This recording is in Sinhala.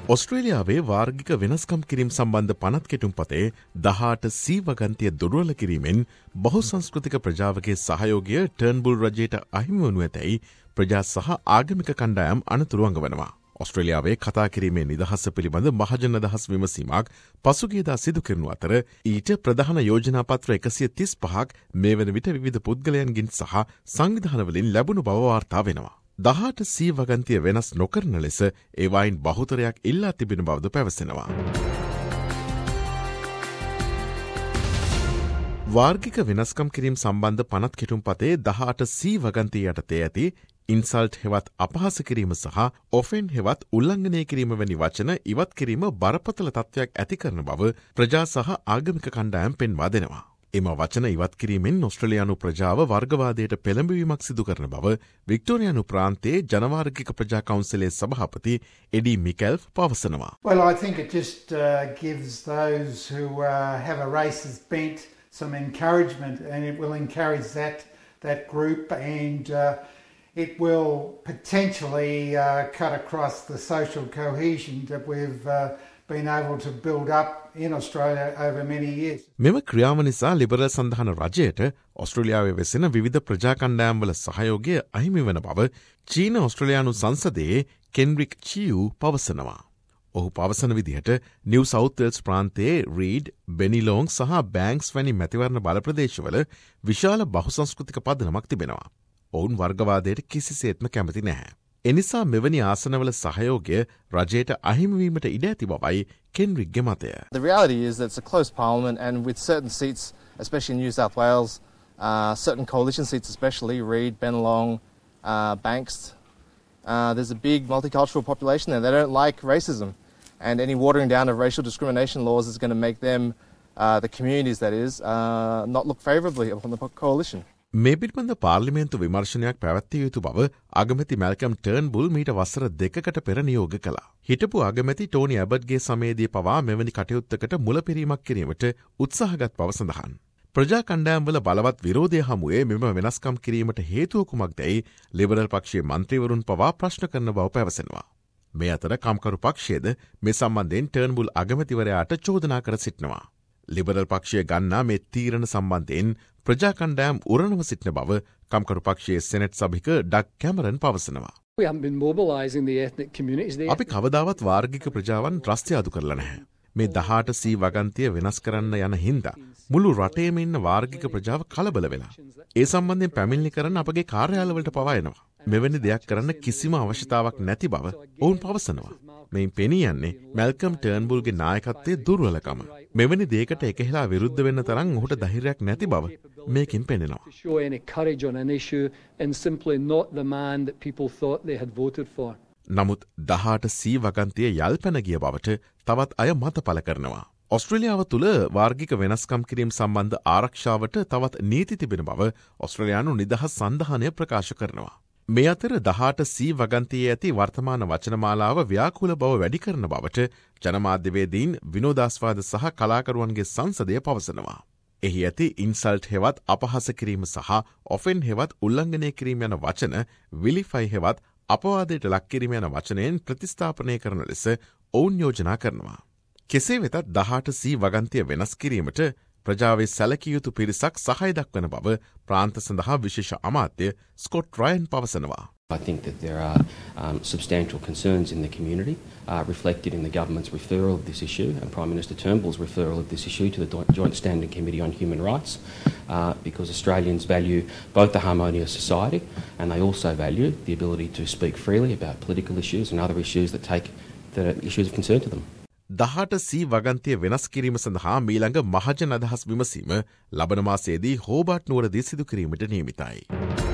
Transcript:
ඔස්ට්‍රේලියාවේ වාර්ගික වෙනස්කම් කිරීම සම්බන්ධ පනත් කෙටුම්පතේ 18C වගන්තිය දුර්වල කිරීමෙන් බහුසංස්කෘතික ප්‍රජාවගේ සහයෝගය ටර්න්බුල් රජයට අහිමි වනු ඇතැයි ප්‍රජා සහ ආගමික කණ්ඩායම් අනතුරු අඟවනවා. ඔස්ට්‍රේලියාවේ කතා කිරීමේ නිදහස පිළිබඳ මහජන අදහස් විමසීමක් පසුගියදා සිදු කරනු අතර ඊට ප්‍රධාන යෝජනාපත්‍ර 135ක් මේ වන විට විවිධ පුද්ගලයන්ගින් සහ සංවිධානවලින් ලැබුණු බව වාර්තා වෙනවා. 18C වගන්තිය වෙනස් නොකරන ලෙස ඒවායින් බහුතරයක් ඉල්ලා තිබෙන බවද පැවසෙනවා. වාර්ගික වෙනස්කම් කිරීම සම්බන්ධ පනත් කෙටුම්පතේ 18C වගන්තිය යටතේ ඇති ඉන්සල්ට් හෙවත් අපහාස කිරීම සහ ඔෆෙන් හෙවත් උල්ලංඝනය කිරීම වැනි වචන ඉවත් කිරීම බරපතල තත්ත්වයක් ඇති කරන බව ප්‍රජා සහ ආගමික කණ්ඩායම් පෙන්වා දෙනවා. එම වචන ඉවත් කිරීමෙන් ඔස්ට්‍රේලියානු ප්‍රජාව වර්ගවාදයට පෙළඹවීමක් සිදු කරන බව වික්ටෝරියානු ප්‍රාන්තයේ ජනවාර්ගික ප්‍රජා කවුන්සිලේ සභාපති එඩි මිකෙල්ෆ් පවසනවා. Well, I think it just gives those who have a racist bent some encouragement, and it will encourage that group, and it will potentially cut across the social cohesion that we've been able to build up in Australia over many years. මෙම ක්‍රියාව නිසා ලිබරල් සන්ධාන රජයට ඔස්ට්‍රේලියාවේ වෙසෙන විවිධ ප්‍රජා කණ්ඩායම්වල සහයෝගය අහිමි වන බව චීන ඔස්ට්‍රේලියානු සංසදයේ කෙන්රික් චියු පවසනවා. ඔහු පවසන විදිහට නිව් සවුත් වෙල්ස් ප්‍රාන්තයේ රීඩ්, බෙනිලෝං සහ බෑන්ක්ස් වැනි මැතිවරණ බලප්‍රදේශවල විශාල බහුසංස්කෘතික පදනමක් තිබෙනවා. ඔවුන් වර්ගවාදයට කිසිසේත්ම කැමති නැහැ. එනිසා මෙවැනි ආසනවල සහයෝගය රජයට අහිමිවීමට ඉඩ ඇති බවයි කෙන්රික්ගේ මතය. The reality is that it's a close parliament, and with certain seats, especially in New South Wales, certain coalition seats especially, Reid, Bennelong, Banks, there's a big multicultural population there. They don't like racism, and any watering down of racial discrimination laws is going to make them, the communities that is, not look favourably upon the coalition. මේ පිළිබඳ පාර්ලිමේන්තු විමර්ශනයක් පැවැත්විය යුතු බව අගමැති මැල්කම් ටර්න්බුල් මීට වසර 2කට පෙර නියෝග කළා. හිටපු අගමැති ටෝනි ඇබට්ගේ සමයේදී පවා මෙවැනි කටයුත්තකට මුලපිරීමක් කිරීමට උත්සාහගත් බව සඳහන්. ප්‍රජා කණ්ඩායම්වල බලවත් විරෝධය හමුවේ මෙම වෙනස්කම් කිරීමට හේතුව කුමක්දැයි ලිබරල් පක්ෂයේ මන්ත්‍රීවරුන් පවා ප්‍රශ්න කරන බව පැවසෙනවා. මේ අතර කම්කරු පක්ෂයේද මේ සම්බන්ධයෙන් ටර්න්බුල් අගමැතිවරයාට චෝදනා කර සිටිනවා. ලිබරල් පක්ෂය ගන්නා මේ තීරණ සම්බන්ධයෙන් ප්‍රජා කණ්ඩායම් උරණව සිටින බව කම්කරු පක්ෂයේ සෙනෙට් සභික ඩග් කැමරන් පවසනවා. අපි කවදාවත් වාර්ගික ප්‍රජාවන් රස්තියාදු කරලා නැහැ. මේ 18C වගන්තිය වෙනස් කරන්න යන හින්දා මුළු රටේම ඉන්න වාර්ගික ප්‍රජාව කලබල වෙලා. ඒ සම්බන්ධයෙන් පැමිණිලි කරන්න අපගේ කාර්යාලවලට පවා එනවා. මෙවැනි දෙයක් කරන්න කිසිම අවශ්‍යතාවක් නැති බව ඔවුන් පවසනවා. මෙයින් පෙනී යන්නේ මැල්කම් ටර්න්බුල්ගේ නායකත්වයේ දුර්වලකම. මෙවැනි දෙයකට එකහෙලා විරුද්ධ වෙන්න තරම් ඔහුට ධෛර්යයක් නැති බව මේකින් පෙනෙනවා. නමුත් 18C වගන්තිය යල්පැන ගිය බවට තවත් අය මත පළ කරනවා. ඔස්ට්‍රේලියාව තුළ වාර්ගික වෙනස්කම් කිරීම සම්බන්ධ ආරක්ෂාවට තවත් නීති තිබෙන බව ඔස්ට්‍රේලියානු නිදහස් සන්ධානය ප්‍රකාශ කරනවා. මේ අතර 18C වගන්තියේ ඇති වර්තමාන වචනමාලාව ව්‍යාකූල බව වැඩි කරන බවට ජනමාධ්‍යවේදීන් විනෝදාස්වාද සහ කලාකරුවන්ගේ සංසදය පවසනවා. එහි ඇති ඉන්සල්ට් හෙවත් අපහාස කිරීම සහ ඔෆෙන් හෙවත් උල්ලංඝනය කිරීම යන වචන විලිෆයි හෙවත් අපවාදයට ලක් කිරීම යන වචනයෙන් ප්‍රතිස්ථාපනය කරන ලෙස ඔවුන් යෝජනා කරනවා. කෙසේ වෙතත් 18C වගන්තිය වෙනස් කිරීමට ප්‍රජාවේ සැලකිය යුතු පිරිසක් සහය දක්වන බව ප්‍රාන්ත සඳහා විශේෂ අමාත්‍ය ස්කොට් රයන් පවසනවා. I think that there are substantial concerns in the community reflected in the government's referral of this issue and Prime Minister Turnbull's referral of this issue to the Joint Standing Committee on Human Rights because Australians value both a harmonious society and they also value the ability to speak freely about political issues and other issues that are issues of concern to them. 18C වගන්තිය වෙනස් කිරීම සඳහා මීළඟ මහජන අදහස් විමසීම ලබන මාසයේදී හෝබාට් නුවරදී සිදු කිරීමට නියමිතයි.